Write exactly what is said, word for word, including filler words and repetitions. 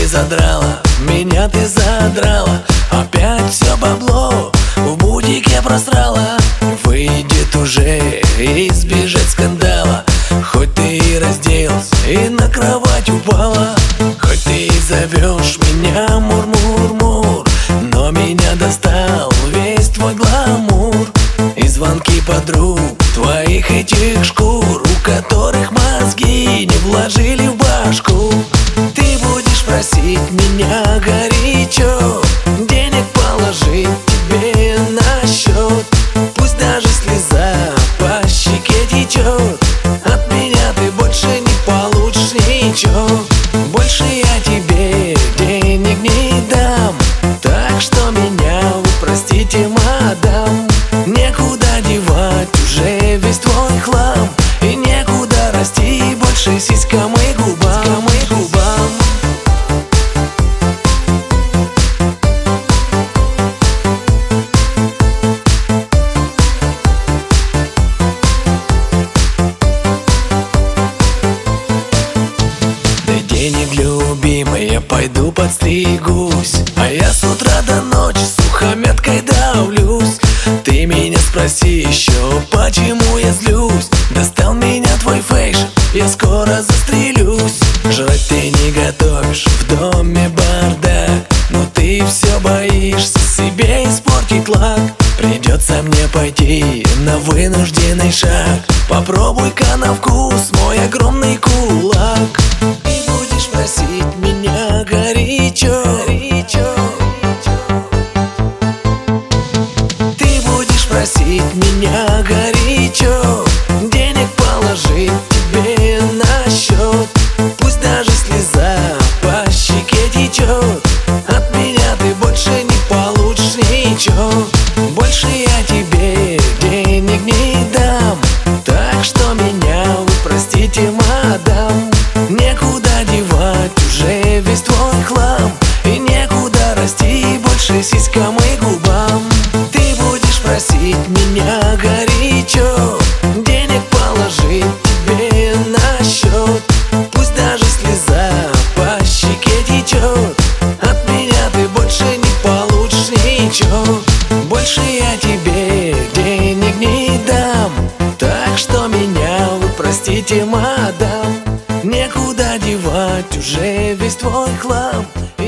ты задрала, меня ты задрала. Опять все бабло в бутике просрала. Выйдет уже и избежать скандала. Хоть ты и разделась и на кровать упала, хоть ты и зовешь меня мур-мур-мур, но меня достал весь твой гламур. И звонки подруг твоих этих шкур, у которых мозги не вложили в башку. Ты будешь просить меня горячо денег положить тебе на счет. Пусть даже слеза по щеке течет, от меня ты больше не получишь ничего. Больше я тебе денег не дам, так что меня вы простите, мадам. Некуда девать уже весь твой хлам, и некуда расти больше сиськам и губам, и губам. Денег, любимый, я пойду подстригусь, а я с утра до ночи сухометкой давлюсь. Ты меня спроси еще, почему я злюсь. Достал меня твой фэшн, я скоро застрелюсь. Жрать ты не готовишь, в доме бардак, но ты все боишься себе испортить лак. Придется мне пойти на вынужденный шаг. Попробуй-ка на вкус мой огромный кулак. И будешь просить меня горячо, горячо. Ты будешь просить меня горячо денег положить тебе на счет. Пусть даже слеза по щеке течет, от меня ты больше не получишь ничего. Больше я тебе денег не дам, так что меня вы простите, мадам. Некуда девать уже весь твой хлам, и некуда расти больше сиськам и губам. Ты будешь просить меня горячо денег положить тебе на счет. Пусть даже слеза по щеке течет, от меня ты больше не получишь ничего. Больше я тебе денег не дам, так что меня вы простите, мадам. Некуда девать уже весь твой хлам,